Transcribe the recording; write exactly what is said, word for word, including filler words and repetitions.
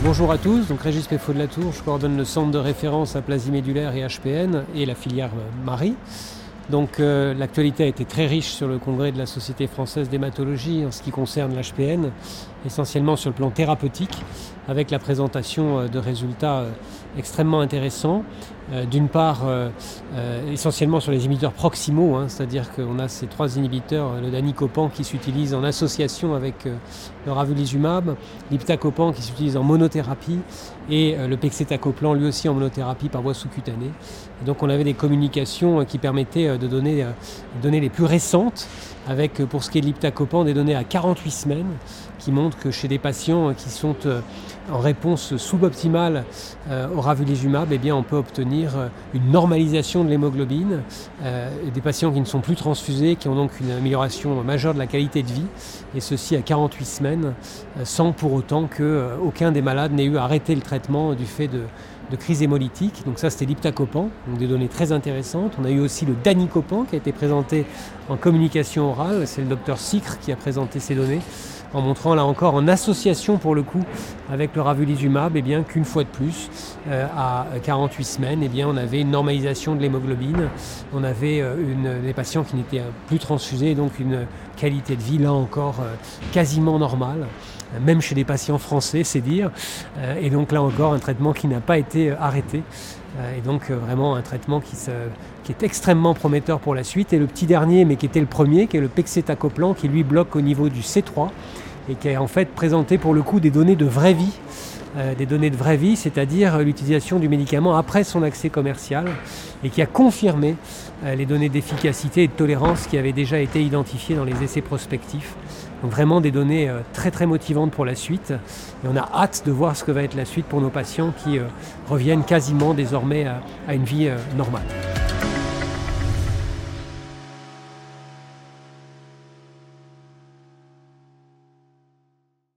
Bonjour à tous, donc Régis Peffot de la Tour, je coordonne le centre de référence aplasie médulaire et H P N et la filière Marie. Donc euh, l'actualité a été très riche sur le congrès de la Société française d'hématologie en ce qui concerne l'H P N, essentiellement sur le plan thérapeutique, avec la présentation euh, de résultats euh, extrêmement intéressants. Euh, d'une part, euh, euh, essentiellement sur les inhibiteurs proximaux, hein, c'est-à-dire qu'on a ces trois inhibiteurs, le danicopan qui s'utilise en association avec euh, le ravulizumab, l'iptacopan qui s'utilise en monothérapie et euh, le pegcetacoplan lui aussi en monothérapie par voie sous-cutanée. Et donc on avait des communications euh, qui permettaient euh, de donner euh, les données les plus récentes, avec euh, pour ce qui est de l'iptacopan des données à quarante-huit semaines, qui montrent que chez des patients qui sont euh, en réponse suboptimale euh, au ravulizumab, eh bien, on peut obtenir euh, une normalisation de l'hémoglobine, euh, et des patients qui ne sont plus transfusés, qui ont donc une amélioration majeure de la qualité de vie, et ceci à quarante-huit semaines, euh, sans pour autant qu'aucun euh, des malades n'ait eu à arrêter le traitement du fait de, de crise hémolytique. Donc ça, c'était l'iptacopan, donc des données très intéressantes. On a eu aussi le danicopan qui a été présenté en communication orale, c'est le docteur Sicre qui a présenté ces données, en montrant là encore en association pour le coup avec le ravulizumab, eh bien qu'une fois de plus, euh, à quarante-huit semaines, eh bien on avait une normalisation de l'hémoglobine, on avait euh, une, des patients qui n'étaient plus transfusés, donc une qualité de vie là encore euh, quasiment normale, euh, même chez des patients français, c'est dire, euh, et donc là encore un traitement qui n'a pas été euh, arrêté, euh, et donc euh, vraiment un traitement qui se... qui est extrêmement prometteur pour la suite. Et le petit dernier, mais qui était le premier, qui est le pegcetacoplan, qui lui bloque au niveau du C trois et qui a en fait présenté pour le coup des données de vraie vie, euh, des données de vraie vie, c'est-à-dire l'utilisation du médicament après son accès commercial, et qui a confirmé euh, les données d'efficacité et de tolérance qui avaient déjà été identifiées dans les essais prospectifs. Donc vraiment des données euh, très très motivantes pour la suite. Et on a hâte de voir ce que va être la suite pour nos patients qui euh, reviennent quasiment désormais à, à une vie euh, normale.